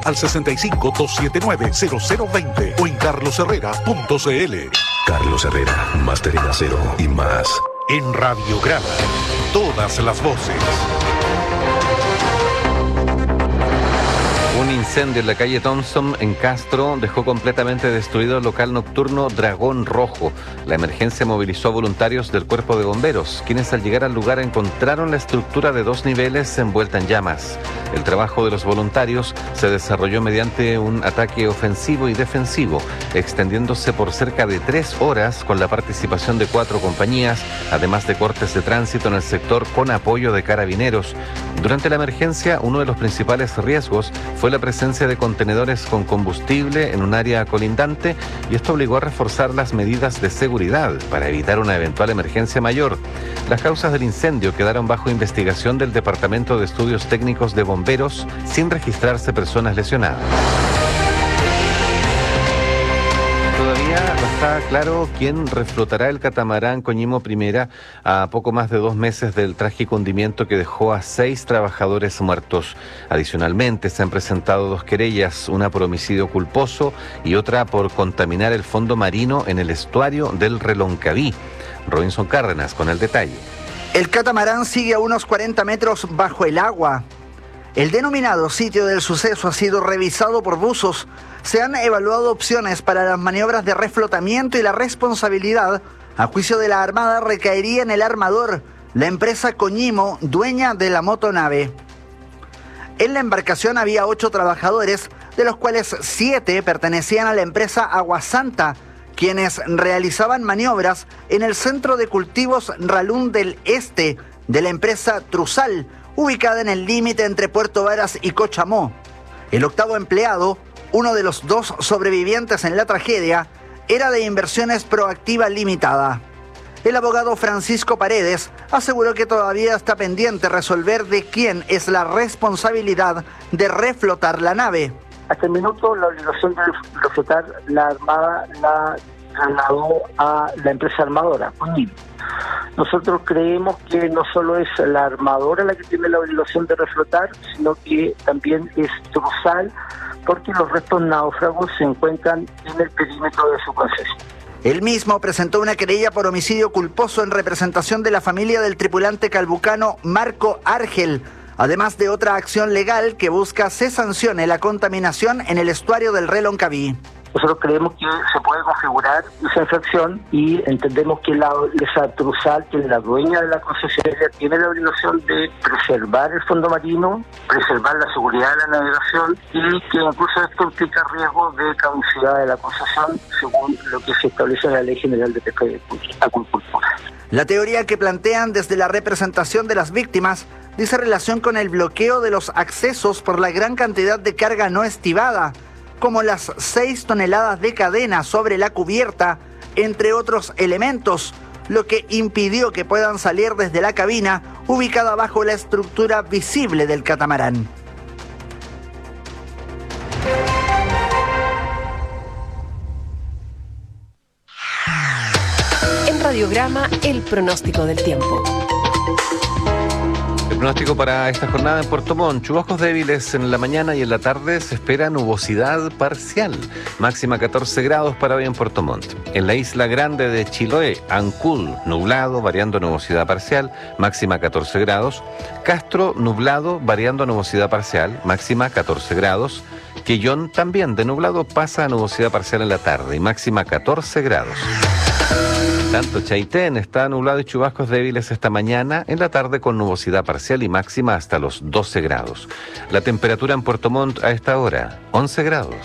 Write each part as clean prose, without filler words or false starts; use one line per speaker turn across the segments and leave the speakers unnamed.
al 65-279-0020 o en carlosherrera.cl.
Carlos Herrera, Máster en Acero y más.
En Radiograma, todas las voces.
Un incendio en la calle Thompson, en Castro, dejó completamente destruido el local nocturno Dragón Rojo. La emergencia movilizó a voluntarios del Cuerpo de Bomberos, quienes al llegar al lugar encontraron la estructura de 2 niveles envuelta en llamas. El trabajo de los voluntarios se desarrolló mediante un ataque ofensivo y defensivo, extendiéndose por cerca de 3 horas con la participación de 4 compañías, además de cortes de tránsito en el sector con apoyo de carabineros. Durante la emergencia, uno de los principales riesgos fue la presencia de contenedores con combustible en un área colindante, y esto obligó a reforzar las medidas de seguridad para evitar una eventual emergencia mayor. Las causas del incendio quedaron bajo investigación del Departamento de Estudios Técnicos de Bomberos, sin registrarse personas lesionadas. Todavía no está claro quién reflotará el catamarán Coñimo Primera a poco más de 2 meses del trágico hundimiento que dejó a 6 trabajadores muertos. Adicionalmente, se han presentado 2 querellas, una por homicidio culposo y otra por contaminar el fondo marino en el estuario del Reloncaví. Robinson Cárdenas con el detalle.
El catamarán sigue a unos 40 metros bajo el agua. El denominado sitio del suceso ha sido revisado por buzos. Se han evaluado opciones para las maniobras de reflotamiento y la responsabilidad, a juicio de la Armada, recaería en el armador, la empresa Coñimo, dueña de la motonave. En la embarcación había 8 trabajadores, de los cuales 7 pertenecían a la empresa Aguasanta, quienes realizaban maniobras en el centro de cultivos Ralún del Este de la empresa Truzal, ubicada en el límite entre Puerto Varas y Cochamó. El 8º empleado, uno de los 2 sobrevivientes en la tragedia, era de Inversiones Proactiva Limitada. El abogado Francisco Paredes aseguró que todavía está pendiente resolver de quién es la responsabilidad de reflotar la nave.
Hasta el minuto, la obligación de reflotar la Armada la trasladó a la empresa armadora, Coñimo. Nosotros creemos que no solo es la armadora la que tiene la obligación de reflotar, sino que también es Truzal, porque los restos náufragos se encuentran en el perímetro de su concesión.
Él mismo presentó una querella por homicidio culposo en representación de la familia del tripulante calbucano Marco Argel, además de otra acción legal que busca se sancione la contaminación en el estuario del Reloncaví.
Nosotros creemos que se puede configurar esa infracción y entendemos que esa Truzal, que es la dueña de la concesionaria, tiene la obligación de preservar el fondo marino, preservar la seguridad de la navegación, y que incluso esto implica riesgo de caducidad de la concesión según lo que se establece en la Ley General de Pesca y Acuicultura.
La teoría que plantean desde la representación de las víctimas dice relación con el bloqueo de los accesos por la gran cantidad de carga no estibada, como las 6 toneladas de cadena sobre la cubierta, entre otros elementos, lo que impidió que puedan salir desde la cabina ubicada bajo la estructura visible del catamarán.
En Radiograma, el pronóstico del tiempo.
El pronóstico para esta jornada en Puerto Montt: chubascos débiles en la mañana y en la tarde se espera nubosidad parcial. Máxima 14 grados para hoy en Puerto Montt. En la isla grande de Chiloé, Ancud, nublado, variando nubosidad parcial, máxima 14 grados. Castro, nublado, variando nubosidad parcial, máxima 14 grados. Quillón, también de nublado, pasa a nubosidad parcial en la tarde y máxima 14 grados. Tanto Chaitén está nublado y chubascos débiles esta mañana, en la tarde con nubosidad parcial y máxima hasta los 12 grados. La temperatura en Puerto Montt a esta hora, 11 grados.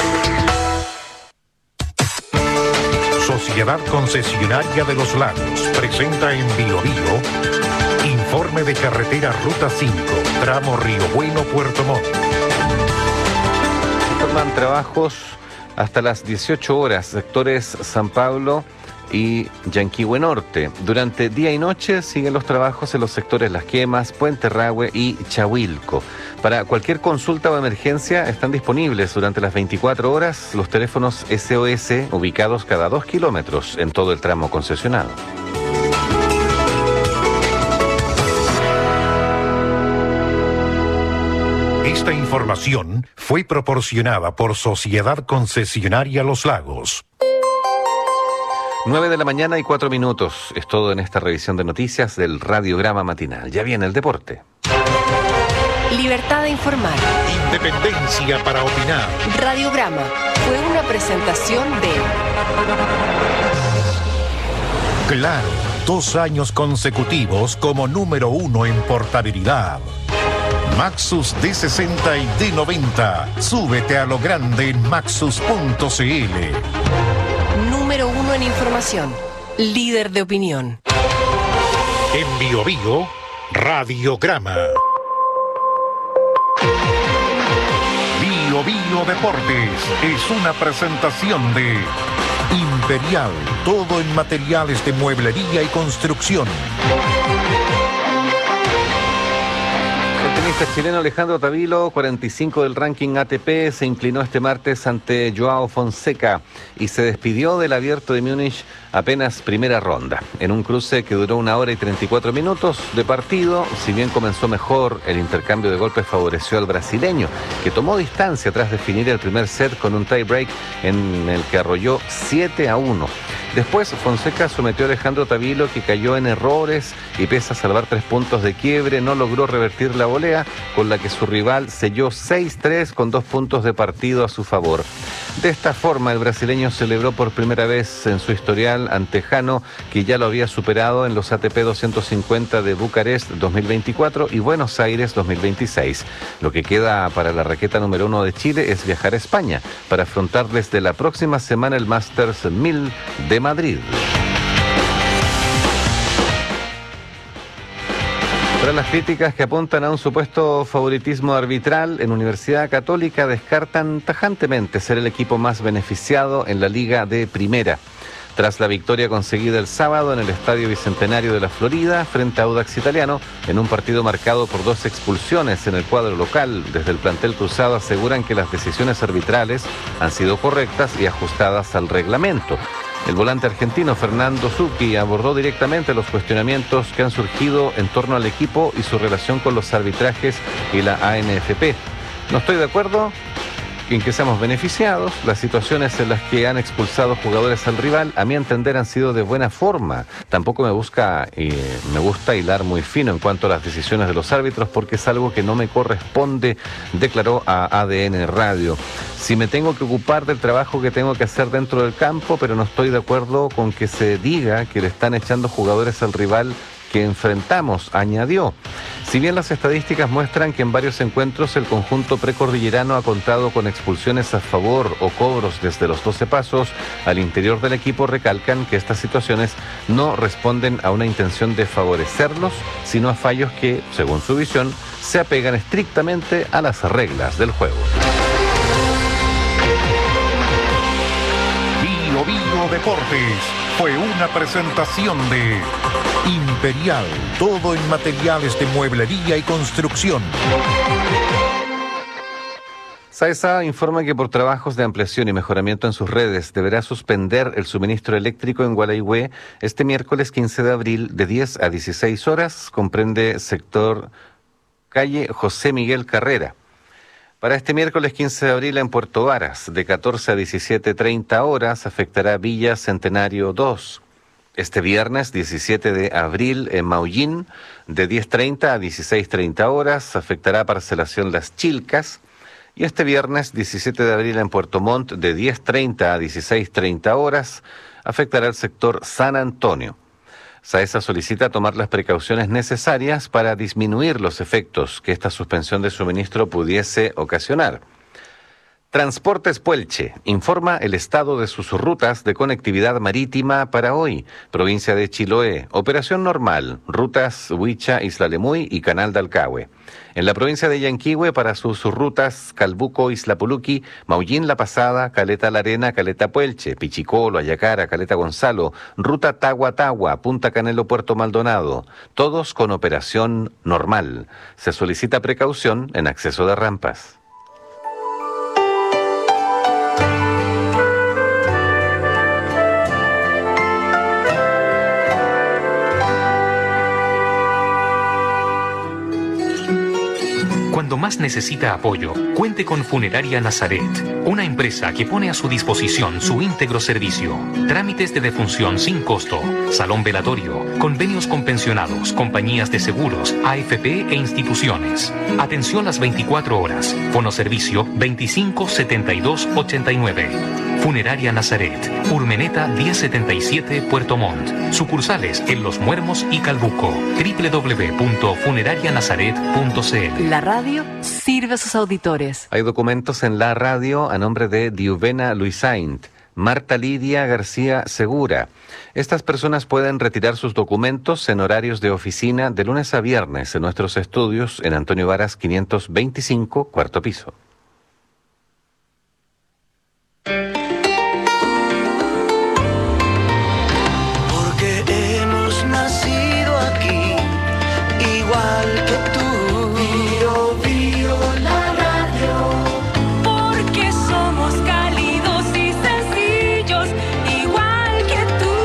Sociedad Concesionaria de los Lagos presenta en Bio Bio informe de carretera Ruta 5, tramo Río Bueno, Puerto Montt.
Informan trabajos hasta las 18 horas, sectores San Pablo y Yanquihue Norte. Durante día y noche siguen los trabajos en los sectores Las Quemas, Puente Rahue y Chahuilco. Para cualquier consulta o emergencia están disponibles durante las 24 horas los teléfonos SOS ubicados cada 2 kilómetros en todo el tramo concesionado.
Esta información fue proporcionada por Sociedad Concesionaria Los Lagos.
9 de la mañana y 4 minutos. Es todo en esta revisión de noticias del Radiograma Matinal. Ya viene el deporte.
Libertad de informar.
Independencia para opinar.
Radiograma fue una presentación de
Claro, 2 años consecutivos como número 1 en portabilidad. Maxus D60 y D90. Súbete a lo grande en maxus.cl.
número 1 en información. Líder de opinión.
En Bio Bio, Radiograma. Bio Bio Deportes es una presentación de Imperial, todo en materiales de mueblería y construcción.
El tenista chileno Alejandro Tavilo, 45 del ranking ATP, se inclinó este martes ante Joao Fonseca y se despidió del Abierto de Múnich apenas primera ronda. En un cruce que duró 1 hora y 34 minutos de partido, si bien comenzó mejor, el intercambio de golpes favoreció al brasileño, que tomó distancia tras definir el primer set con un tie-break en el que arrolló 7-1. Después, Fonseca sometió a Alejandro Tavilo, que cayó en errores y pese a salvar 3 puntos de quiebre, no logró revertir la volea, con la que su rival selló 6-3 con 2 puntos de partido a su favor. De esta forma, el brasileño celebró por primera vez en su historial ante Jano, que ya lo había superado en los ATP 250 de Bucarest 2024 y Buenos Aires 2026. Lo que queda para la raqueta número 1 de Chile es viajar a España para afrontar desde la próxima semana el Masters 1000 de Madrid. Tras las críticas que apuntan a un supuesto favoritismo arbitral, en Universidad Católica descartan tajantemente ser el equipo más beneficiado en la Liga de Primera. Tras la victoria conseguida el sábado en el Estadio Bicentenario de la Florida frente a Audax Italiano, en un partido marcado por 2 expulsiones en el cuadro local, desde el plantel cruzado aseguran que las decisiones arbitrales han sido correctas y ajustadas al reglamento. El volante argentino Fernando Zucchi abordó directamente los cuestionamientos que han surgido en torno al equipo y su relación con los arbitrajes y la ANFP. No estoy de acuerdo en que seamos beneficiados. Las situaciones en las que han expulsado jugadores al rival, a mi entender, han sido de buena forma. Tampoco me gusta hilar muy fino en cuanto a las decisiones de los árbitros, porque es algo que no me corresponde, declaró a ADN Radio. Si me tengo que ocupar del trabajo que tengo que hacer dentro del campo, pero no estoy de acuerdo con que se diga que le están echando jugadores al rival que enfrentamos, añadió. Si bien las estadísticas muestran que en varios encuentros el conjunto precordillerano ha contado con expulsiones a favor o cobros desde los 12 pasos, al interior del equipo recalcan que estas situaciones no responden a una intención de favorecerlos, sino a fallos que, según su visión, se apegan estrictamente a las reglas del juego.
Bio Bio Deportes fue una presentación de Imperial, todo en materiales de mueblería y construcción.
SAESA informa que por trabajos de ampliación y mejoramiento en sus redes deberá suspender el suministro eléctrico en Gualeguay este miércoles 15 de abril de 10 a 16 horas, comprende sector calle José Miguel Carrera. Para este miércoles 15 de abril en Puerto Varas, de 14 a 17:30 horas, afectará Villa Centenario 2. Este viernes 17 de abril en Maullín, de 10:30 a 16:30 horas, afectará Parcelación Las Chilcas. Y este viernes 17 de abril en Puerto Montt, de 10:30 a 16:30 horas, afectará el sector San Antonio. SAESA solicita tomar las precauciones necesarias para disminuir los efectos que esta suspensión de suministro pudiese ocasionar. Transportes Puelche informa el estado de sus rutas de conectividad marítima para hoy. Provincia de Chiloé, operación normal, rutas Huicha, Isla Lemuy y Canal de Alcahue. En la provincia de Yanquihue, para sus rutas Calbuco, Isla Puluqui, Maullín La Pasada, Caleta La Arena, Caleta Puelche, Pichicolo, Ayacara, Caleta Gonzalo, ruta Tagua Tagua, Punta Canelo, Puerto Maldonado, todos con operación normal. Se solicita precaución en acceso de rampas.
Cuando más más necesita apoyo, cuente con Funeraria Nazaret, una empresa que pone a su disposición su íntegro servicio. Trámites de defunción sin costo, salón velatorio, convenios con pensionados, compañías de seguros, AFP e instituciones. Atención las 24 horas. Fonoservicio 25 72 89. Funeraria Nazaret, Urmeneta 1077 Puerto Montt. Sucursales en Los Muermos y Calbuco. www.funerarianazaret.cl.
La radio sirve a sus auditores.
Hay documentos en la radio a nombre de Diuvena Luisaint, Marta Lidia García Segura. Estas personas pueden retirar sus documentos en horarios de oficina de lunes a viernes en nuestros estudios en Antonio Varas 525, cuarto piso.
Porque hemos nacido aquí, igual que tú. Bio, bio, la radio.
Porque somos cálidos y sencillos, igual que tú.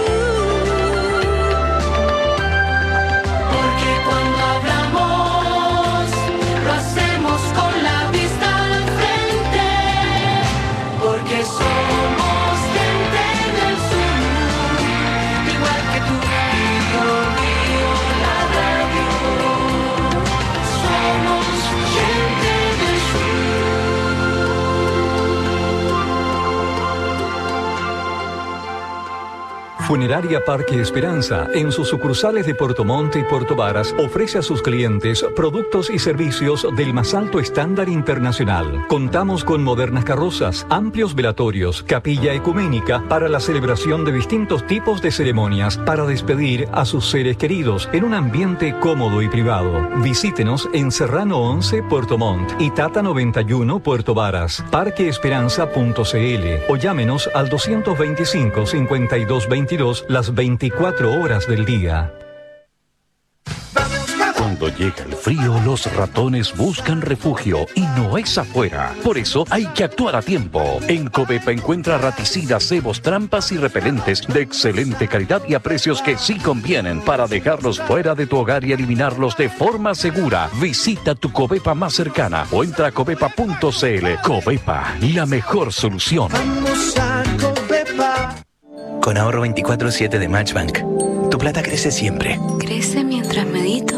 Porque cuando hablamos, lo hacemos con la vista al frente. Porque somos gente del sur, igual que tú. Bio, bio, la radio. Somos gente del
Funeraria Parque Esperanza, en sus sucursales de Puerto Montt y Puerto Varas, ofrece a sus clientes productos y servicios del más alto estándar internacional. Contamos con modernas carrozas, amplios velatorios, capilla ecuménica para la celebración de distintos tipos de ceremonias para despedir a sus seres queridos en un ambiente cómodo y privado. Visítenos en Serrano 11, Puerto Montt y Tata 91, Puerto Varas. Parqueesperanza.cl o llámenos al 225 5222 las 24 horas del día.
Cuando llega el frío, los ratones buscan refugio y no es afuera. Por eso hay que actuar a tiempo. En Covepa encuentra raticidas, cebos, trampas y repelentes de excelente calidad y a precios que sí convienen para dejarlos fuera de tu hogar y eliminarlos de forma segura. Visita tu Covepa más cercana o entra a covepa.cl. Covepa, la mejor solución.
Vamos a Covepa.
Con ahorro 24/7 de Matchbank, tu plata crece siempre.
Crece mientras medito.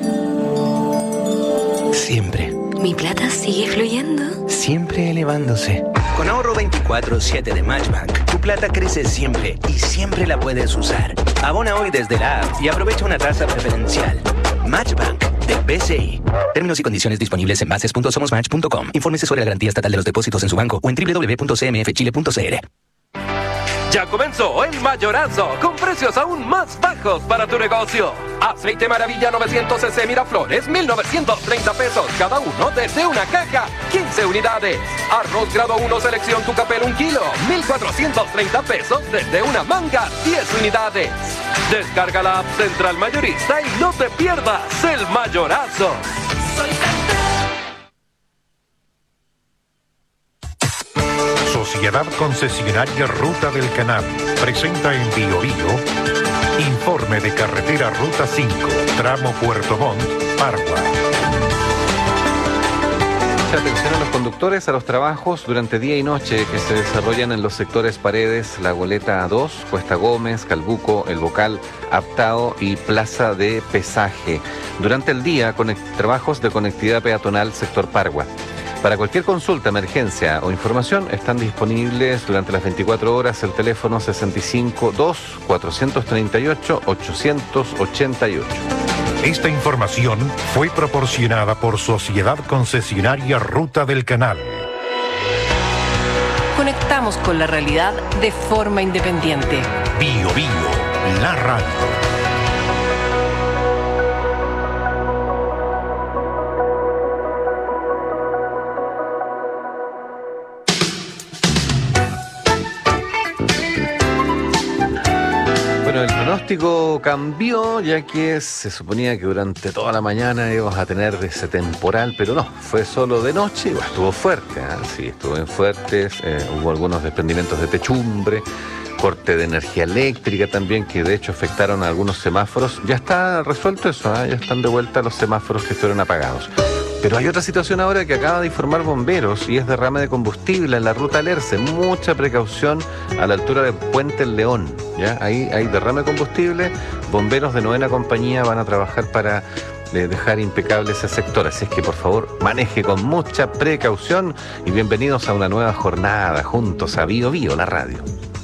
Siempre.
Mi plata sigue fluyendo.
Siempre elevándose. Con ahorro 24/7 de Matchbank, tu plata crece siempre y siempre la puedes usar. Abona hoy desde la app y aprovecha una tasa preferencial. Matchbank de BCI. Términos y condiciones disponibles en bases.somosmatch.com. Infórmese sobre la garantía estatal de los depósitos en su banco o en www.cmfchile.cl.
Ya comenzó el Mayorazo, con precios aún más bajos para tu negocio. Aceite Maravilla 900 cc Miraflores, 1,930 pesos cada uno desde una caja, 15 unidades. Arroz grado 1 selección Tucapel 1 kilo, 1,430 pesos desde una manga, 10 unidades. Descarga la app Central Mayorista y no te pierdas el Mayorazo.
Sociedad Concesionaria Ruta del Canal presenta en Bio Bio informe de carretera Ruta 5, tramo Puerto Montt, Pargua.
Mucha atención a los conductores a los trabajos durante día y noche que se desarrollan en los sectores Paredes, La Goleta 2, Cuesta Gómez, Calbuco, El Bocal, Aptao y Plaza de Pesaje. Durante el día, trabajos de conectividad peatonal sector Pargua. Para cualquier consulta, emergencia o información, están disponibles durante las 24 horas el teléfono 652-438-888.
Esta información fue proporcionada por Sociedad Concesionaria Ruta del Canal.
Conectamos con la realidad de forma independiente.
Bio Bio, la radio.
El pronóstico cambió, ya que se suponía que durante toda la mañana íbamos a tener ese temporal, pero no, fue solo de noche y estuvo fuerte, sí, estuvo bien fuerte, hubo algunos desprendimientos de techumbre, corte de energía eléctrica también, que de hecho afectaron a algunos semáforos. Ya está resuelto eso, ya están de vuelta los semáforos que estuvieron apagados. Pero hay otra situación ahora que acaba de informar bomberos y es derrame de combustible en la ruta Alerce. Mucha precaución a la altura del Puente El León, ¿ya? Ahí hay derrame de combustible. Bomberos de 9ª compañía van a trabajar para dejar impecable ese sector. Así es que, por favor, maneje con mucha precaución y bienvenidos a una nueva jornada juntos a Bío Bío, la radio.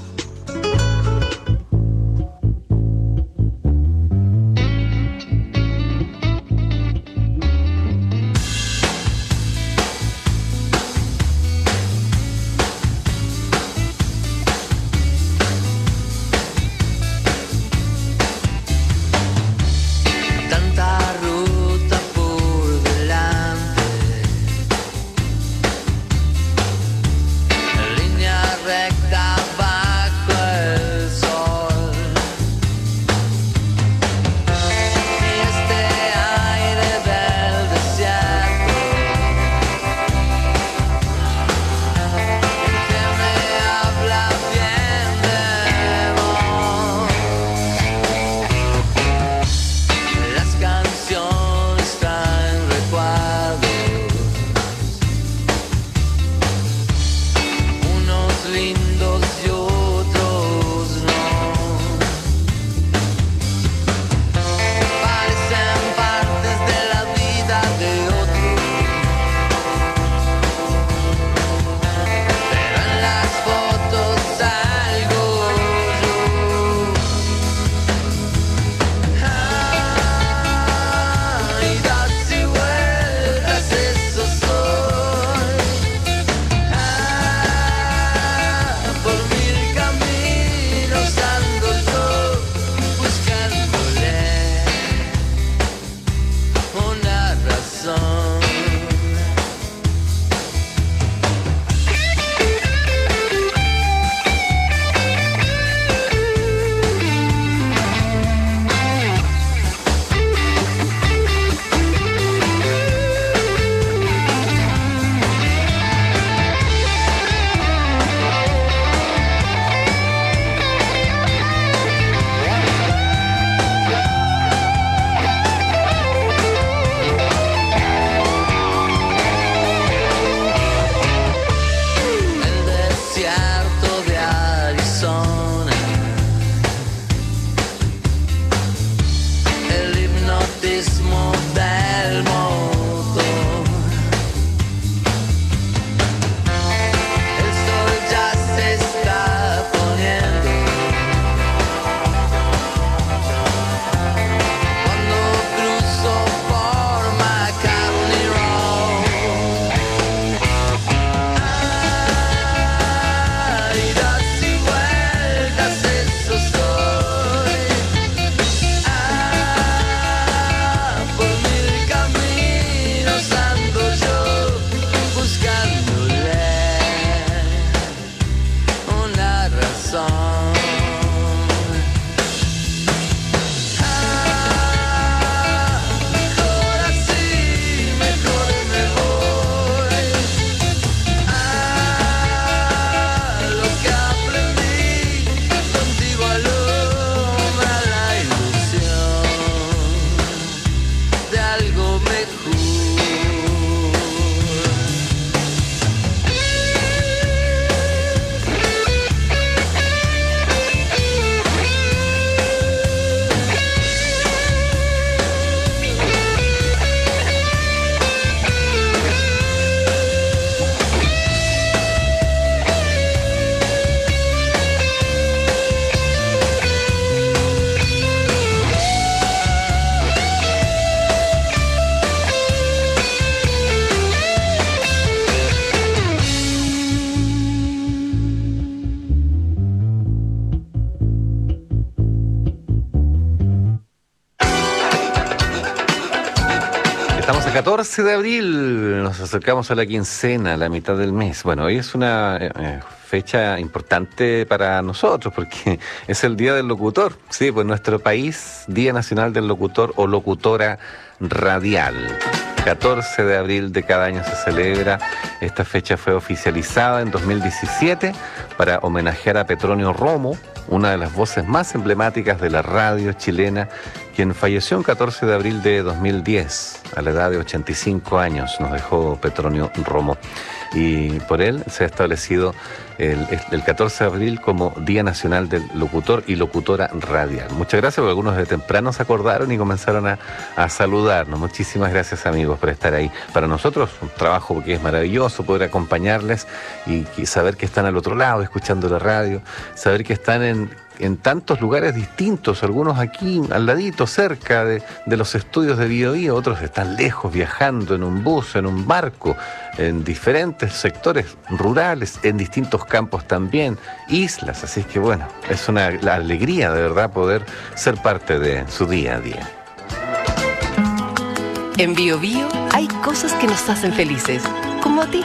Estamos a 14 de abril, nos acercamos a la quincena, a la mitad del mes. Bueno, hoy es una fecha importante para nosotros porque es el Día del Locutor. Sí, pues nuestro país, Día Nacional del Locutor o Locutora Radial. 14 de abril de cada año se celebra. Esta fecha fue oficializada en 2017 para homenajear a Petronio Romo, una de las voces más emblemáticas de la radio chilena, quien falleció el 14 de abril de 2010, a la edad de 85 años, nos dejó Petronio Romo. Y por él se ha establecido el 14 de abril como Día Nacional del Locutor y Locutora Radial. Muchas gracias, porque algunos de temprano se acordaron y comenzaron a saludarnos. Muchísimas gracias, amigos, por estar ahí. Para nosotros, un trabajo que es maravilloso, poder acompañarles y saber que están al otro lado, escuchando la radio, saber que están en tantos lugares distintos, algunos aquí al ladito, cerca de los estudios de Bío Bío, otros están lejos, viajando en un bus, en un barco, en diferentes sectores rurales, en distintos campos también, islas, así es que bueno, es la alegría de verdad poder ser parte de su día a día.
En Bío Bío hay cosas que nos hacen felices, como a ti.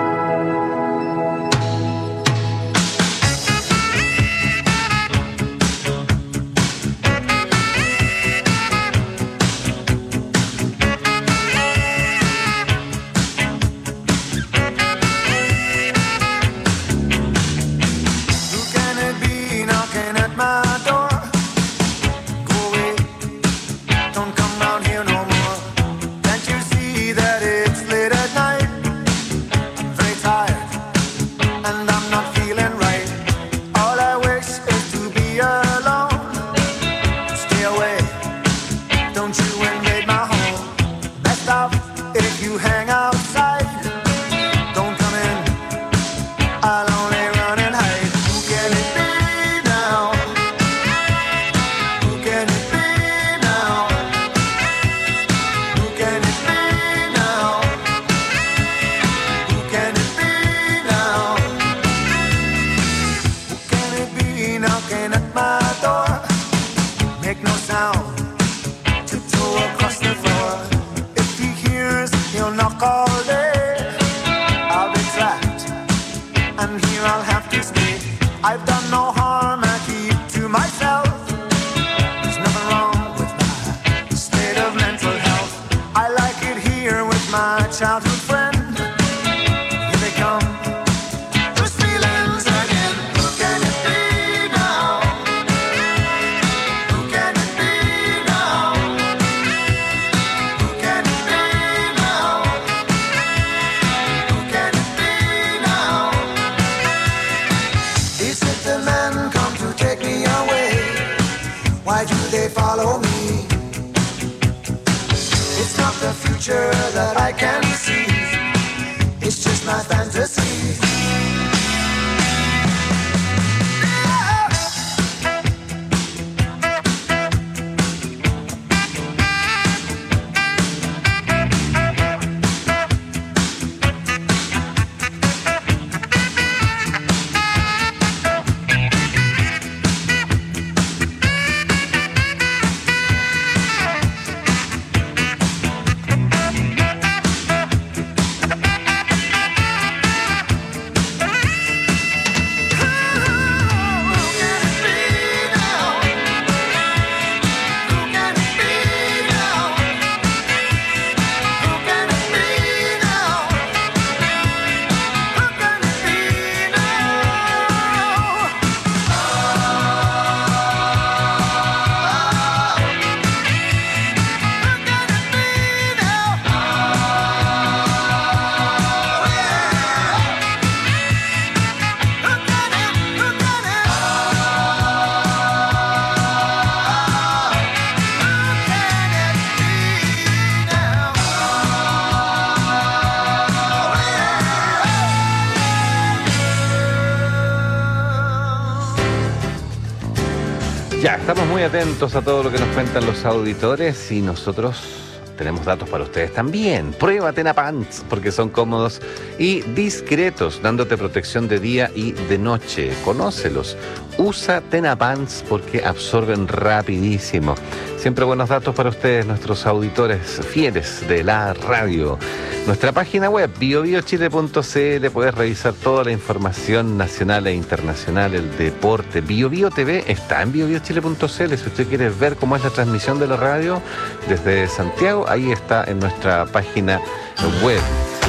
Estamos muy atentos a todo lo que nos cuentan los auditores y nosotros tenemos datos para ustedes también. Prueba Tenapants porque son cómodos y discretos, dándote protección de día y de noche. Conócelos. Usa Tenapants porque absorben rapidísimo. Siempre buenos datos para ustedes, nuestros auditores fieles de la radio. Nuestra página web, biobiochile.cl, puedes revisar toda la información nacional e internacional, el deporte. Bío Bío TV está en biobiochile.cl. Si usted quiere ver cómo es la transmisión de la radio desde Santiago, ahí está en nuestra página web.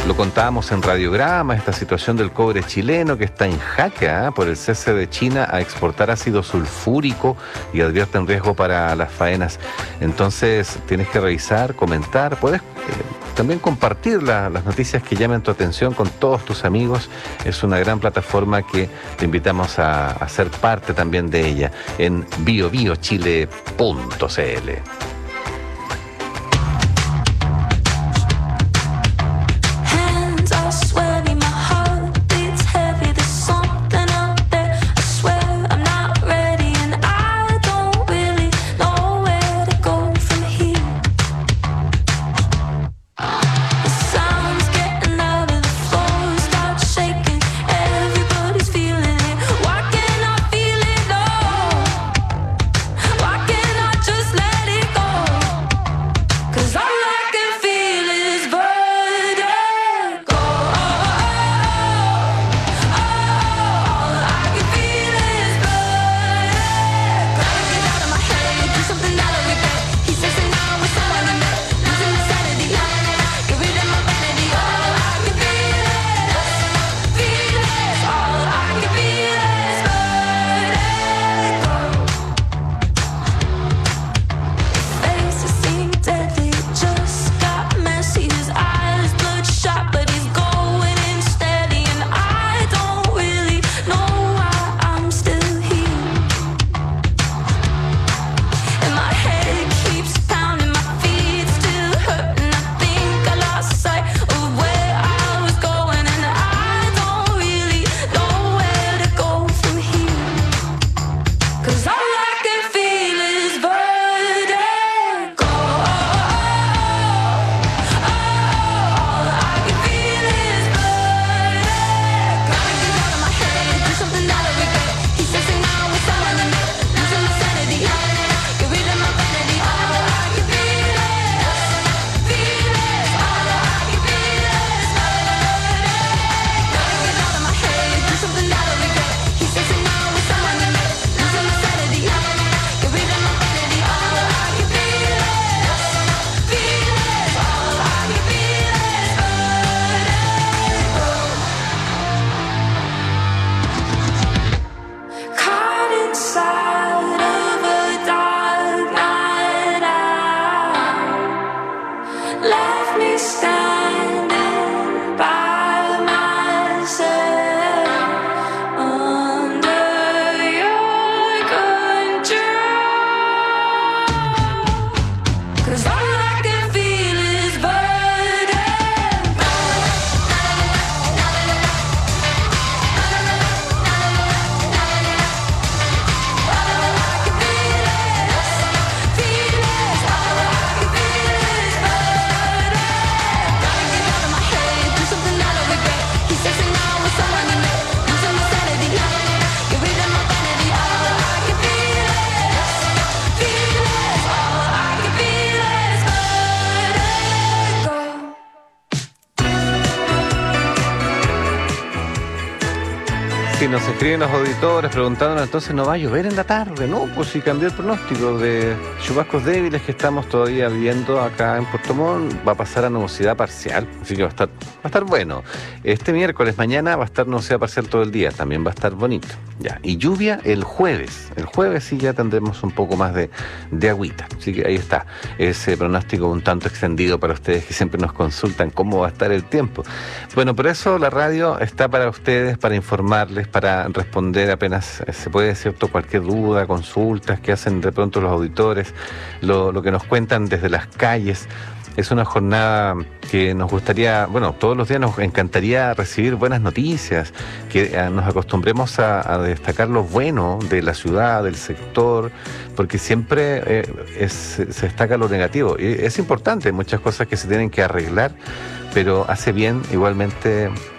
Lo contábamos en Radiograma, esta situación del cobre chileno que está en jaque por el cese de China a exportar ácido sulfúrico y advierten riesgo para las faenas. Entonces tienes que revisar, comentar, puedes también compartir las noticias que llamen tu atención con todos tus amigos. Es una gran plataforma que te invitamos a ser parte también de ella en biobiochile.cl. Si nos escriben los auditores preguntándonos, entonces no va a llover en la tarde, ¿no? Pues si cambió el pronóstico de chubascos débiles que estamos todavía viendo acá en Puerto Montt, va a pasar a nubosidad parcial, así que va a estar bueno. Este miércoles, mañana va a estar nubosidad parcial todo el día, también va a estar bonito. Ya, y lluvia el jueves sí ya tendremos un poco más de agüita, así que ahí está, ese pronóstico un tanto extendido para ustedes que siempre nos consultan cómo va a estar el tiempo. Bueno, por eso la radio está para ustedes, para informarles, para responder apenas se puede, ¿cierto? Cualquier duda, consultas que hacen de pronto los auditores, lo que nos cuentan desde las calles. Es una jornada que nos gustaría, bueno, todos los días nos encantaría recibir buenas noticias, que nos acostumbremos a destacar lo bueno de la ciudad, del sector, porque siempre se destaca lo negativo. Y es importante, muchas cosas que se tienen que arreglar, pero hace bien igualmente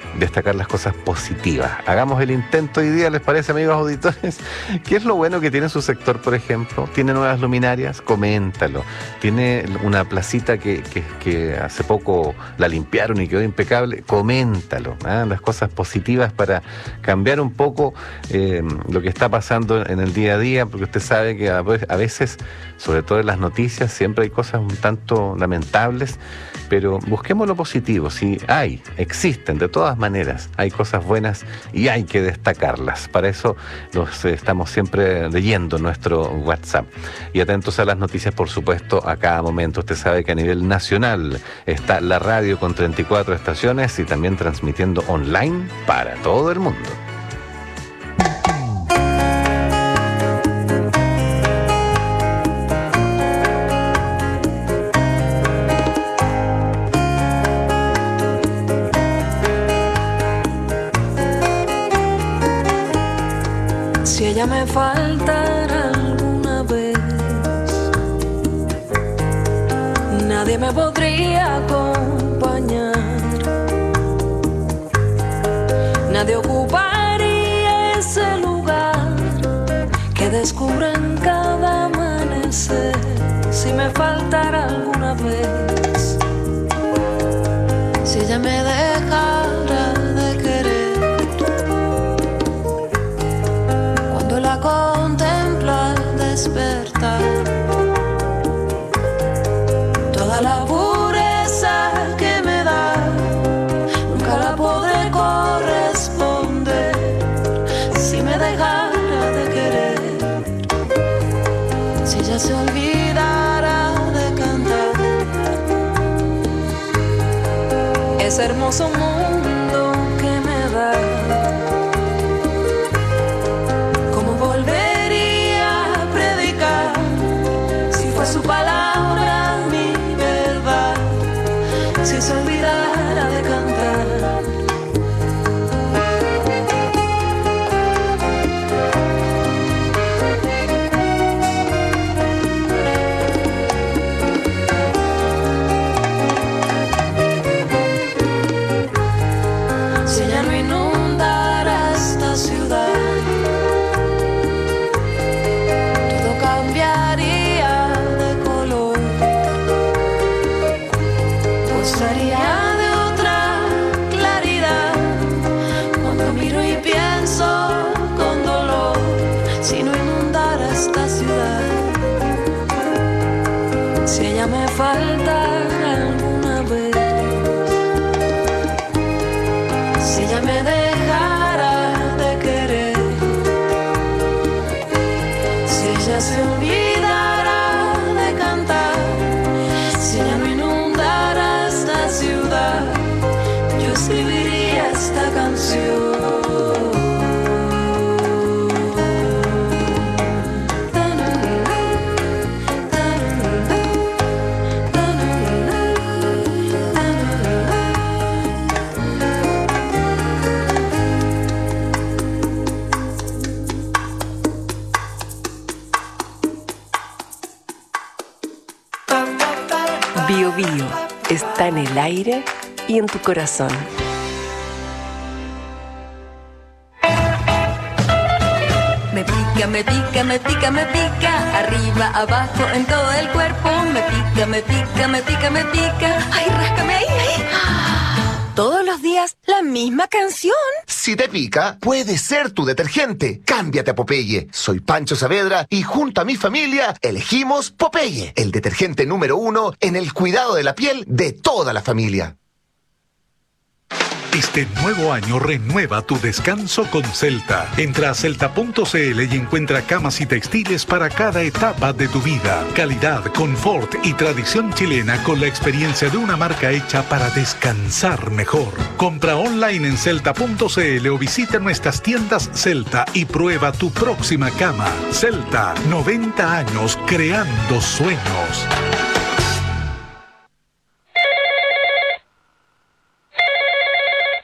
destacar las cosas positivas. Hagamos el intento hoy día, ¿les parece, amigos auditores? ¿Qué es lo bueno que tiene su sector, por ejemplo? ¿Tiene nuevas luminarias? Coméntalo. ¿Tiene una placita que hace poco la limpiaron y quedó impecable? Coméntalo. Las cosas positivas para cambiar un poco lo que está pasando en el día a día, porque usted sabe que a veces, sobre todo en las noticias, siempre hay cosas un tanto lamentables, pero busquemos lo positivo. Si existen, de todas maneras, hay cosas buenas y hay que destacarlas. Para eso los estamos siempre leyendo en nuestro WhatsApp. Y atentos a las noticias, por supuesto, a cada momento. Usted sabe que a nivel nacional está la radio con 34 estaciones y también transmitiendo online para todo el mundo.
Si ella me faltara alguna vez, nadie me podría acompañar, nadie ocuparía ese lugar que descubro en cada amanecer. Si me faltara alguna vez, si ella me dejara de querer, cuando la contemplo al despertar, toda la pureza que me da nunca la podré corresponder. Si me dejara de querer, si ella se olvidara de cantar ese hermoso mundo que me da, ¿cómo volvería a predicar si fue su palabra mi verdad? Si se olvidara de cantar. Si ella no inundara esta ciudad, todo cambiaría de color, mostraría de otra claridad cuando miro y pienso con dolor. Si no inundara esta ciudad, si ella me faltara alguna vez, si ella me dejara de querer, si ella se olvidara de cantar, si ella no inundara esta ciudad, yo escribiría esta canción.
Bio Bio está en el aire y en tu corazón.
Me pica, me pica, me pica, me pica, arriba, abajo, en todo el cuerpo. Me pica, me pica, me pica, me pica. Ay, ráscame ahí, ahí.
Todos los días la misma canción.
Si te pica, puede ser tu detergente. Cámbiate a Popeye. Soy Pancho Saavedra y junto a mi familia elegimos Popeye, el detergente número 1 en el cuidado de la piel de toda la familia.
Este nuevo año renueva tu descanso con Celta. Entra a celta.cl y encuentra camas y textiles para cada etapa de tu vida. Calidad, confort y tradición chilena con la experiencia de una marca hecha para descansar mejor. Compra online en celta.cl o visita nuestras tiendas Celta y prueba tu próxima cama. Celta, 90 años creando sueños.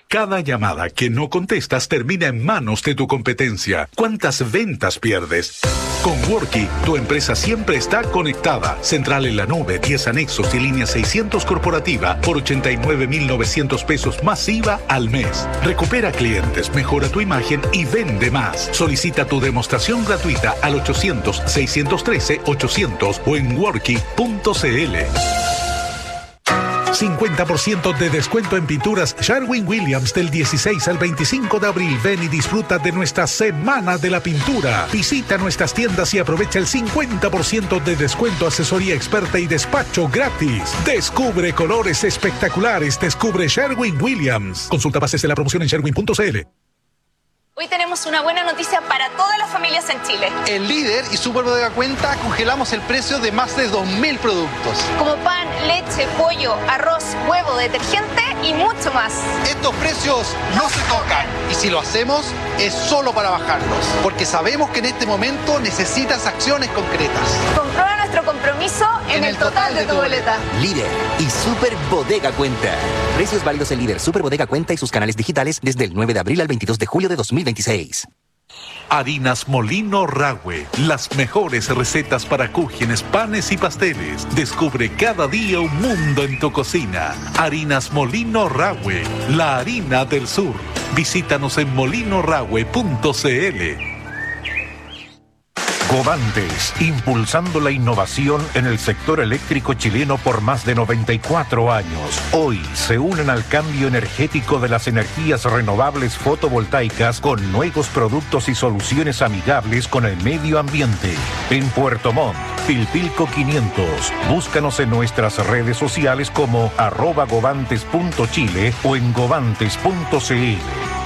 Cada llamada que no contestas termina en manos de tu competencia. ¿Cuántas ventas pierdes? Con Worky, tu empresa siempre está conectada. Central en la nube, 10 anexos y línea 600 corporativa por 89.900 pesos más IVA al mes. Recupera clientes, mejora tu imagen y vende más. Solicita tu demostración gratuita al 800-613-800 o en worky.cl. 50% de descuento en pinturas Sherwin-Williams del 16 al 25 de abril. Ven y disfruta de nuestra Semana de la Pintura. Visita nuestras tiendas y aprovecha el 50% de descuento, asesoría experta y despacho gratis. Descubre colores espectaculares. Descubre Sherwin-Williams. Consulta bases de la promoción en sherwin.cl.
Hoy tenemos una buena noticia para todas las familias en Chile.
En Líder y Super Bodega Cuenta congelamos el precio de más de 2.000 productos.
Como pan, leche, pollo, arroz, huevo, detergente y mucho más.
Estos precios no se tocan. Y si lo hacemos, es solo para bajarlos. Porque sabemos que en este momento necesitas acciones concretas.
Comprueba nuestro compromiso en el total de tu boleta.
Líder y Super Bodega Cuenta. Precios válidos en Líder, Super Bodega Cuenta y sus canales digitales desde el 9 de abril al 22 de julio de 2026.
Harinas Molino Rahue, las mejores recetas para cúgenes, panes y pasteles. Descubre cada día un mundo en tu cocina. Harinas Molino Rahue, la harina del sur. Visítanos en molinorahue.cl.
Covantes, impulsando la innovación en el sector eléctrico chileno por más de 94 años. Hoy se unen al cambio energético de las energías renovables fotovoltaicas con nuevos productos y soluciones amigables con el medio ambiente. En Puerto Montt, Pilpilco 500. Búscanos en nuestras redes sociales como @govantes.chile o en govantes.cl.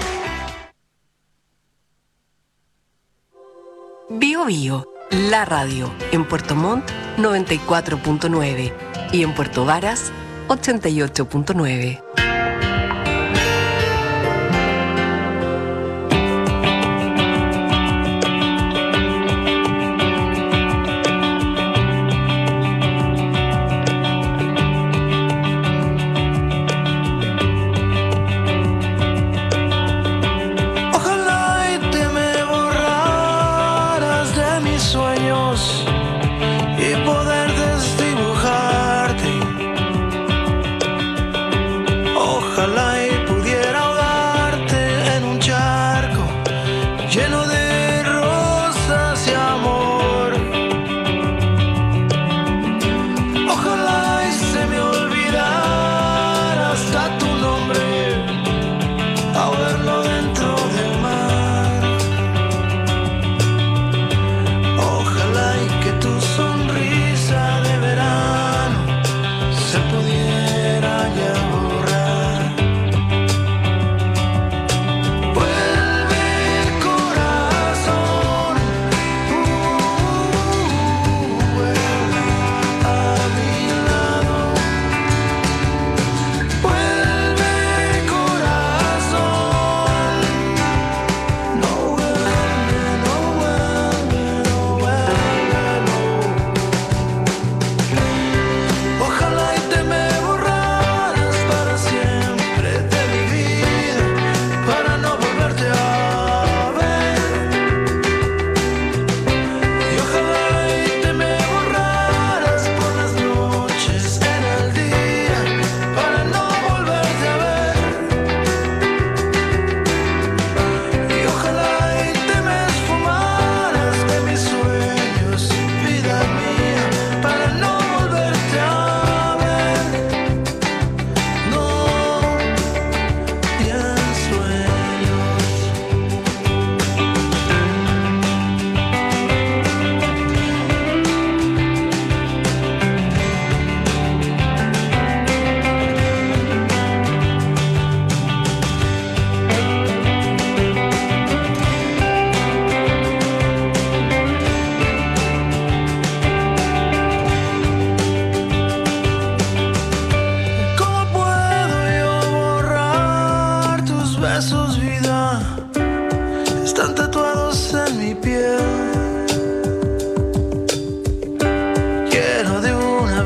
Bio Bio, la radio, en Puerto Montt 94.9 y en Puerto Varas 88.9.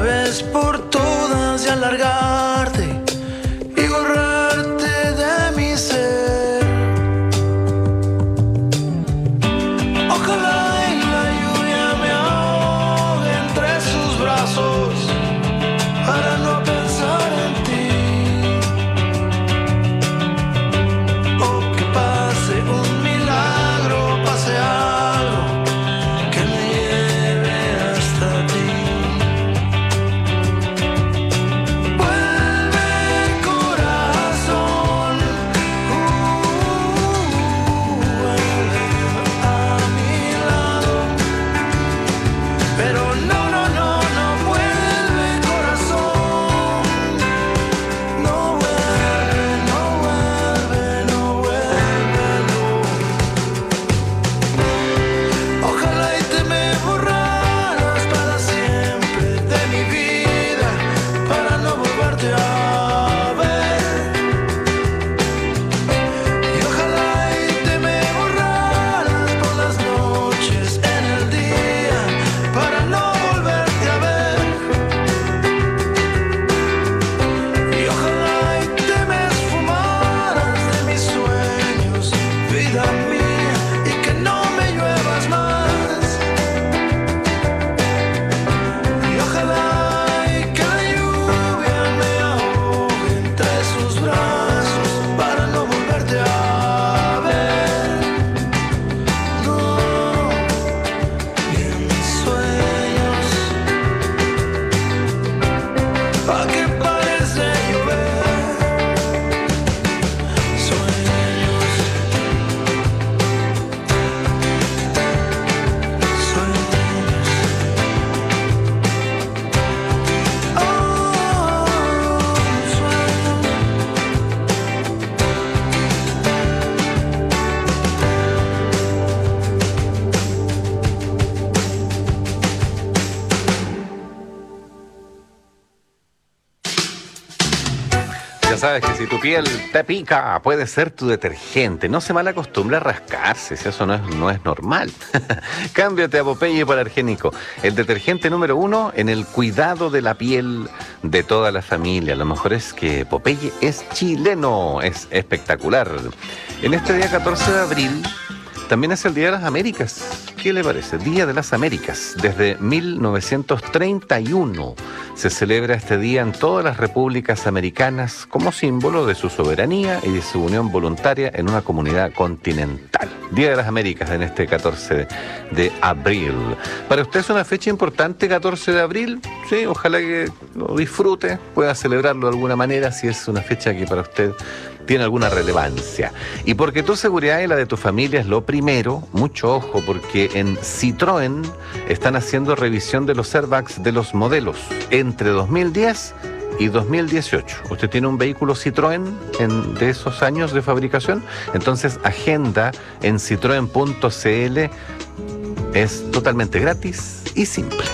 por todas y alargarte y borrarte de mi
sabes que si tu piel te pica, puede ser tu detergente. No se malacostumbre a rascarse, si eso no es normal. Cámbiate a Popeye por Argénico, el detergente número 1 en el cuidado de la piel de toda la familia. Lo mejor es que Popeye es chileno, es espectacular. En este día 14 de abril también es el Día de las Américas. ¿Qué le parece? Día de las Américas. Desde 1931 se celebra este día en todas las repúblicas americanas como símbolo de su soberanía y de su unión voluntaria en una comunidad continental. Día de las Américas en este 14 de abril. ¿Para usted es una fecha importante, 14 de abril? Sí, ojalá que lo disfrute, pueda celebrarlo de alguna manera si es una fecha que para usted tiene alguna relevancia. Y porque tu seguridad y la de tu familia es lo primero, mucho ojo, porque en Citroën están haciendo revisión de los airbags de los modelos entre 2010 y 2018. ¿Usted tiene un vehículo Citroën de esos años de fabricación? Entonces agenda en citroen.cl. Es totalmente gratis y simple.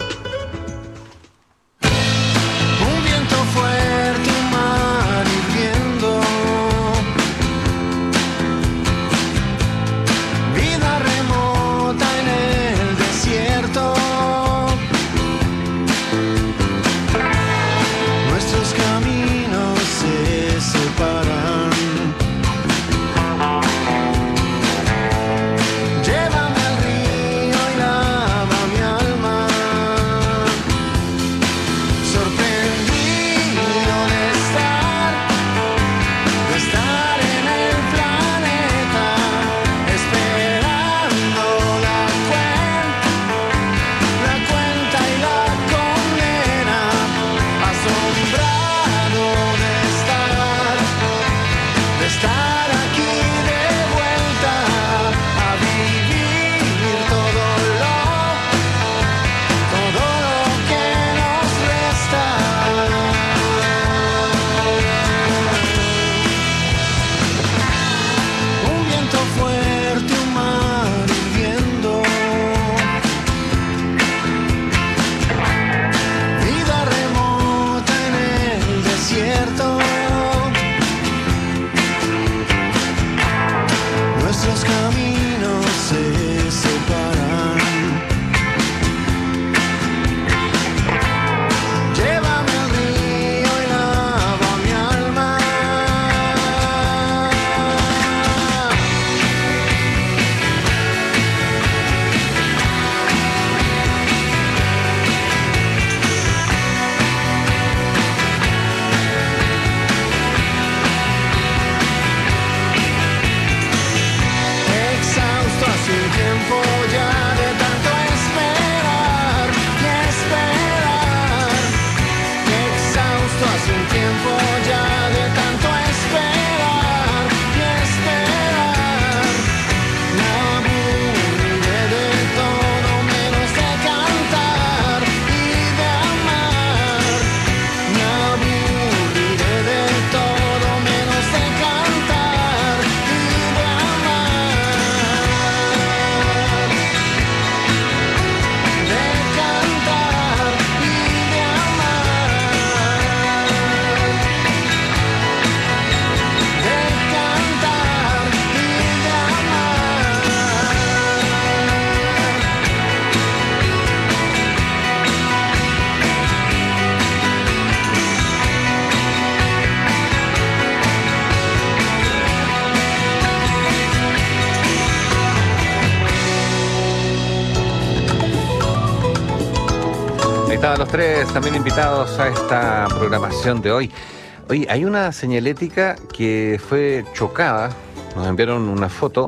A los tres también invitados a esta programación de hoy. Oye, hay una señalética que fue chocada, nos enviaron una foto.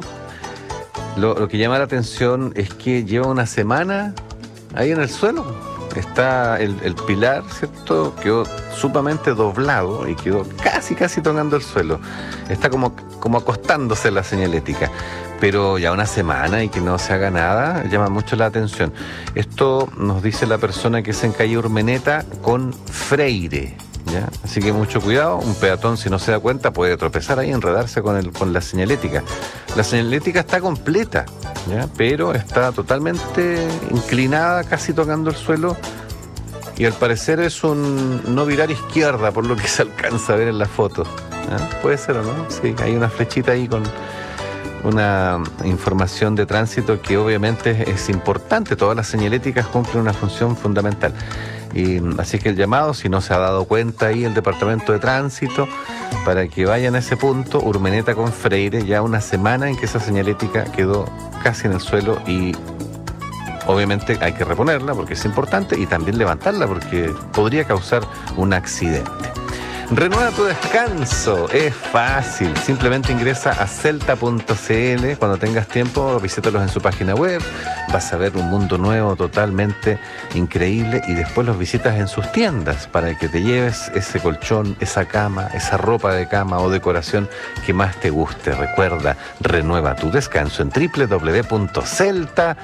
Lo que llama la atención es que lleva una semana ahí en el suelo. Está el pilar, ¿cierto? Quedó sumamente doblado y quedó casi tocando el suelo. Está como acostándose la señalética. Pero ya una semana y que no se haga nada llama mucho la atención. Esto nos dice la persona que es en calle Urmeneta con Freire, ¿ya? Así que mucho cuidado, un peatón si no se da cuenta puede tropezar ahí, enredarse con la señalética. La señalética está completa, ¿ya? Pero está totalmente inclinada, casi tocando el suelo. Y al parecer es un no virar izquierda, por lo que se alcanza a ver en la foto. ¿Puede ser o no? Sí, hay una flechita ahí con una información de tránsito que obviamente es importante. Todas las señaléticas cumplen una función fundamental. Y así que el llamado, si no se ha dado cuenta ahí el Departamento de Tránsito, para que vayan a ese punto, Urmeneta con Freire, ya una semana en que esa señalética quedó casi en el suelo y obviamente hay que reponerla porque es importante y también levantarla porque podría causar un accidente. Renueva tu descanso, es fácil, simplemente ingresa a celta.cl, cuando tengas tiempo visítalos en su página web, vas a ver un mundo nuevo totalmente increíble y después los visitas en sus tiendas para que te lleves ese colchón, esa cama, esa ropa de cama o decoración que más te guste. Recuerda, renueva tu descanso en www.celta.cl.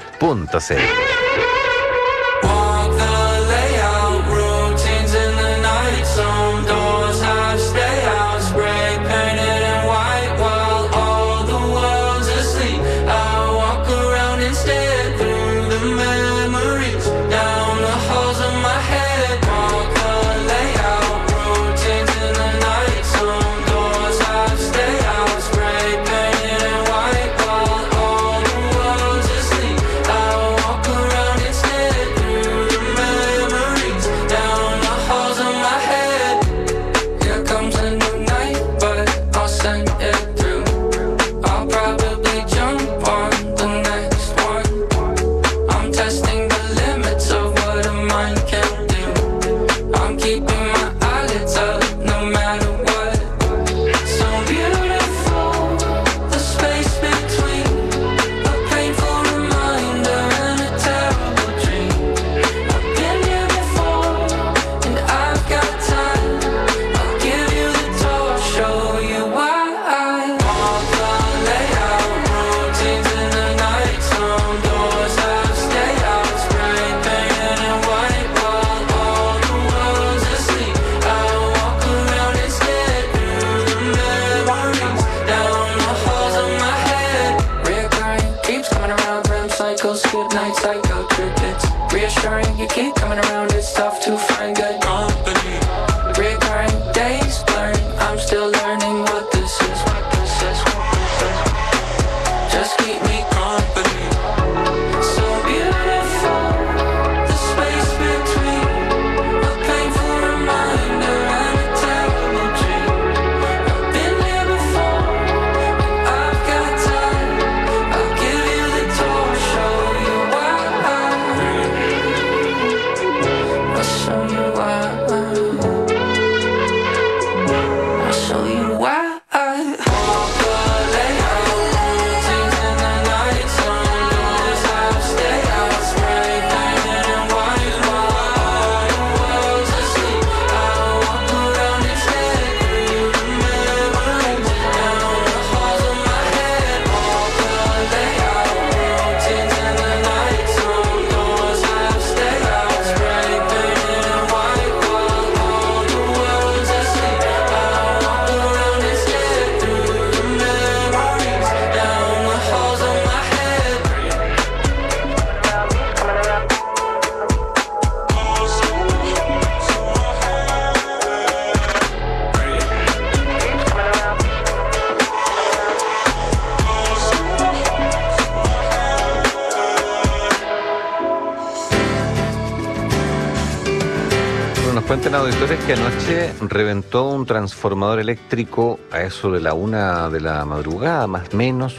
Cuentan auditores que anoche reventó un transformador eléctrico a eso de la 1 de la madrugada, más o menos,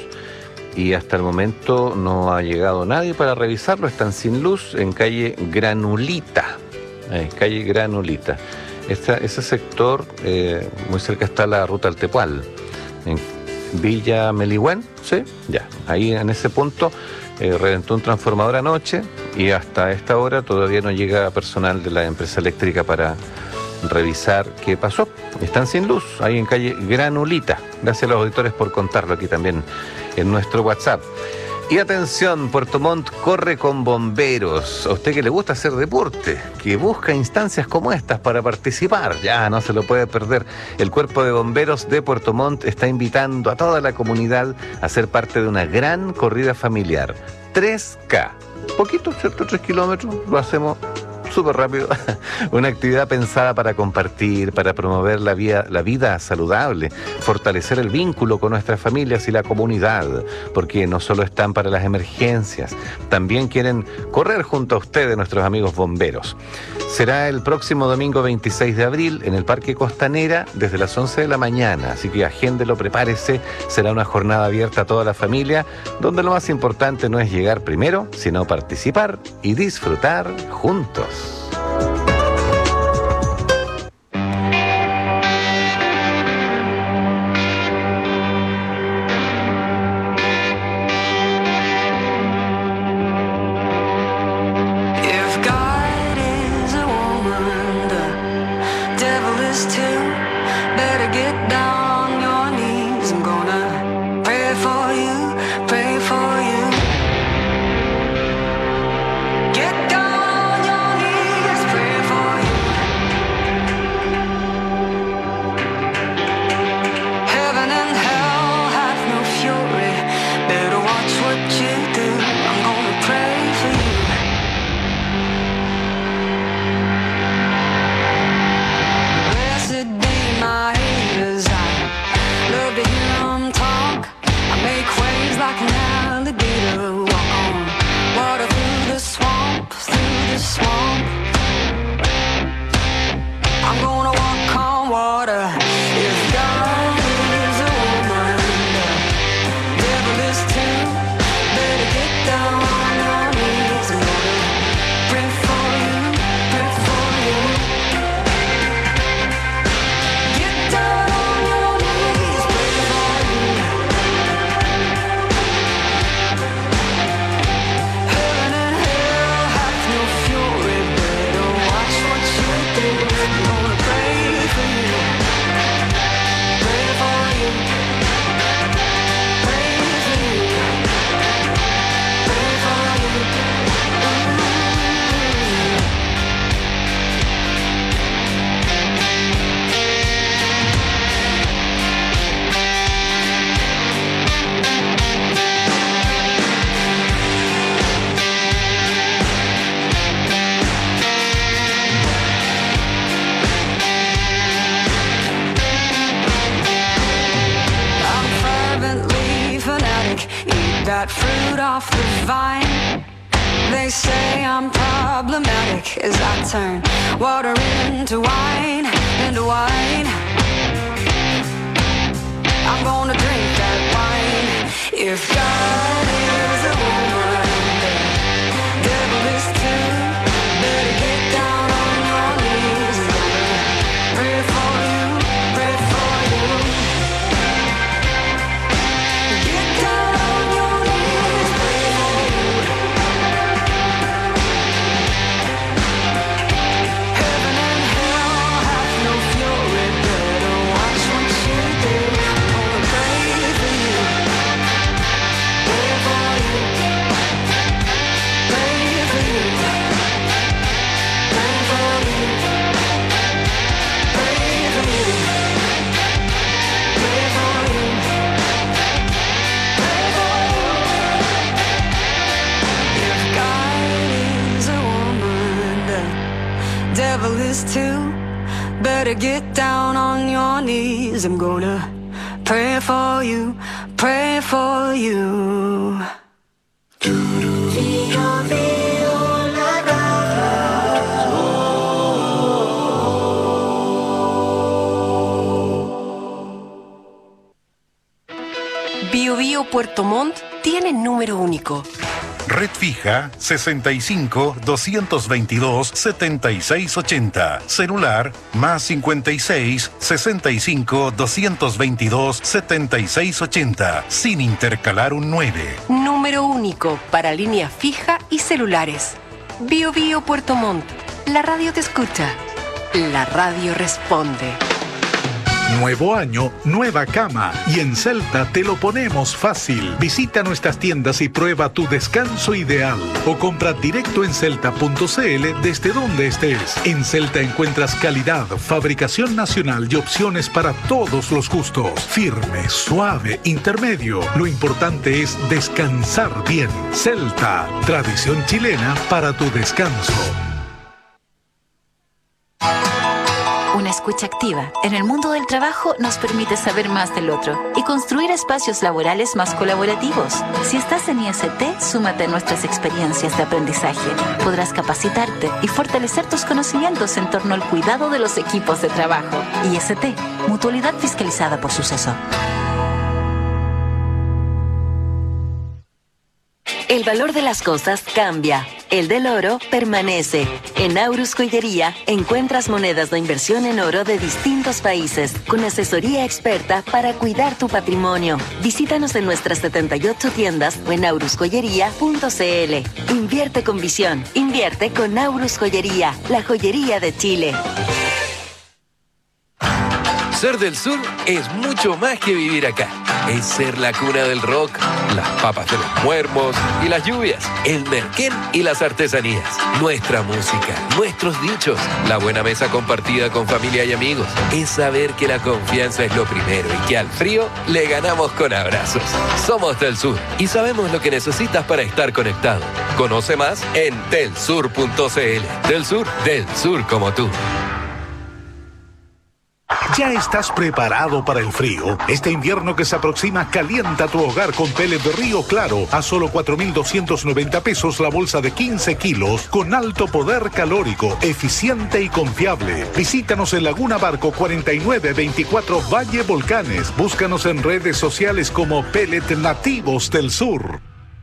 y hasta el momento no ha llegado nadie para revisarlo. Están sin luz en calle Granulita. Ese sector, muy cerca está la ruta al Tepual, en Villa Meligüen, ¿sí? Ya, ahí en ese punto reventó un transformador anoche y hasta esta hora todavía no llega personal de la empresa eléctrica para revisar qué pasó. Están sin luz, ahí en calle Granulita. Gracias a los auditores por contarlo aquí también en nuestro WhatsApp. Y atención, Puerto Montt corre con bomberos. A usted que le gusta hacer deporte, que busca instancias como estas para participar, ya no se lo puede perder. El Cuerpo de Bomberos de Puerto Montt está invitando a toda la comunidad a ser parte de una gran corrida familiar. 3K. Poquito, ¿cierto? 3 kilómetros. Lo hacemos súper rápido. Una actividad pensada para compartir, para promover la vida saludable, fortalecer el vínculo con nuestras familias y la comunidad, porque no solo están para las emergencias, también quieren correr junto a ustedes, nuestros amigos bomberos. Será el próximo domingo 26 de abril en el Parque Costanera desde las 11 de la mañana, así que agéndelo, prepárese. Será una jornada abierta a toda la familia, donde lo más importante no es llegar primero, sino participar y disfrutar juntos.
That fruit off the vine. They say I'm problematic as I turn water into wine, into wine. I'm gonna drink that wine. If God is a woman, the devil is too. Better get down on your knees. Pray for you, pray for you. Get down on your knees, pray for you. Heaven and hell have no fury. Better watch what you do. I'm gonna pray for you. Pray for you. Pray for you. Pray for you. Pray for you. Pray for you. Pray for you. If God is a woman, the devil is too. Better get down on your knees. I'm gonna pray for you, pray for you.
Bio Bio Puerto Montt tiene número único.
Red fija 65 222 7680. Celular más 56 65 222 7680. Sin intercalar un 9.
Número único para línea fija y celulares. Bio Bio Puerto Montt. La radio te escucha. La radio responde.
Nuevo año, nueva cama. Y en Celta te lo ponemos fácil. Visita nuestras tiendas y prueba tu descanso ideal. O compra directo en celta.cl desde donde estés. En Celta encuentras calidad, fabricación nacional y opciones para todos los gustos. Firme, suave, intermedio. Lo importante es descansar bien. Celta, tradición chilena para tu descanso.
escucha activa en el mundo del trabajo nos permite saber más del otro y construir espacios laborales más colaborativos. Si estás en IST, súmate a nuestras experiencias de aprendizaje. Podrás capacitarte y fortalecer tus conocimientos en torno al cuidado de los equipos de trabajo. IST, Mutualidad fiscalizada por Suceso.
El valor de las cosas cambia. El del oro permanece. En Aurus Joyería encuentras monedas de inversión en oro de distintos países, con asesoría experta para cuidar tu patrimonio. Visítanos en nuestras 78 tiendas o en aurusjoyería.cl. Invierte con visión. Invierte con Aurus Joyería, la joyería de Chile.
Ser del sur es mucho más que vivir acá. Es ser la cuna del rock, las papas de los muermos y las lluvias, el merquén y las artesanías, nuestra música, nuestros dichos, la buena mesa compartida con familia y amigos. Es saber que la confianza es lo primero y que al frío le ganamos con abrazos. Somos del sur y sabemos lo que necesitas para estar conectado. Conoce más en telsur.cl. Del sur como tú.
¿Ya estás preparado para el frío? Este invierno que se aproxima, calienta tu hogar con pellet de Río Claro a solo 4.290 pesos la bolsa de 15 kilos con alto poder calórico, eficiente y confiable. Visítanos en Laguna Barco 4924 Valle Volcanes. Búscanos en redes sociales como Pellet Nativos del Sur.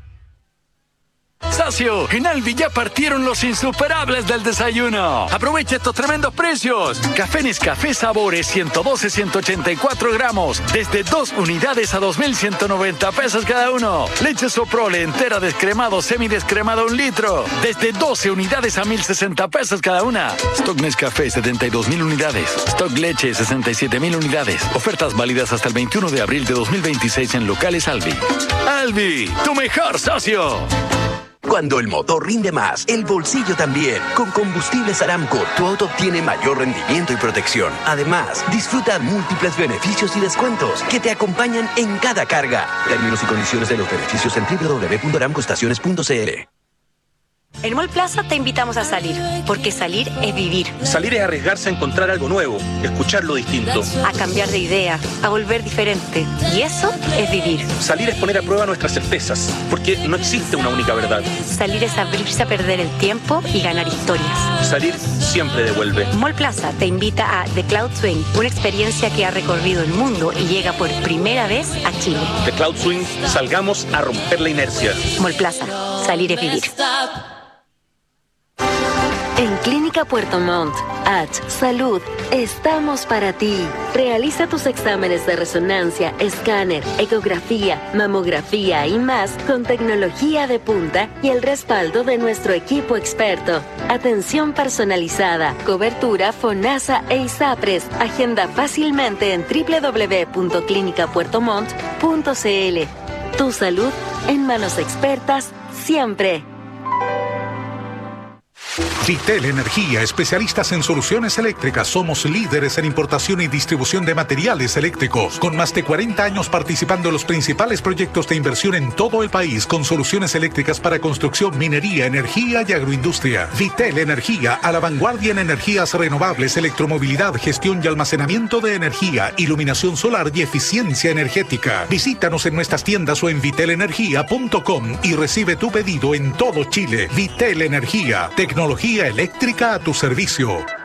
Socio, en Albi ya partieron los insuperables del desayuno. Aprovecha estos tremendos precios. Café Nescafé Sabores 112-184 gramos, desde 2 unidades a 2.190 pesos cada uno. Leche Soprole entera descremado, semidescremado 1 litro, desde 12 unidades a 1.060 pesos cada una. Stock Nescafé 72.000 unidades. Stock Leche 67.000 unidades. Ofertas válidas hasta el 21 de abril de 2026 en locales Albi. Albi, tu mejor socio.
Cuando el motor rinde más, el bolsillo también. Con Combustibles Aramco, tu auto obtiene mayor rendimiento y protección. Además, disfruta múltiples beneficios y descuentos que te acompañan en cada carga. Términos y condiciones de los beneficios en www.aramcoestaciones.cl.
En Mall Plaza te invitamos a salir, porque salir es vivir.
Salir es arriesgarse a encontrar algo nuevo, escuchar lo distinto.
A cambiar de idea, a volver diferente. Y eso es vivir.
Salir es poner a prueba nuestras certezas, porque no existe una única verdad.
Salir es abrirse a perder el tiempo y ganar historias.
Salir siempre devuelve.
Mall Plaza te invita a The Cloud Swing, una experiencia que ha recorrido el mundo y llega por primera vez a Chile.
The Cloud Swing, salgamos a romper la inercia.
Mall Plaza, salir es vivir.
En Clínica Puerto Montt, H Salud, estamos para ti. Realiza tus exámenes de resonancia, escáner, ecografía, mamografía y más con tecnología de punta y el respaldo de nuestro equipo experto. Atención personalizada, cobertura FONASA e ISAPRES. Agenda fácilmente en www.clinicapuertomont.cl. Tu salud en manos expertas siempre.
Vitel Energía, especialistas en soluciones eléctricas. Somos líderes en importación y distribución de materiales eléctricos. Con más de 40 años participando en los principales proyectos de inversión en todo el país, con soluciones eléctricas para construcción, minería, energía y agroindustria. Vitel Energía, a la vanguardia en energías renovables, electromovilidad, gestión y almacenamiento de energía, iluminación solar y eficiencia energética. Visítanos en nuestras tiendas o en vitelenergia.com y recibe tu pedido en todo Chile. Vitel Energía, tecnología eléctrica a tu servicio.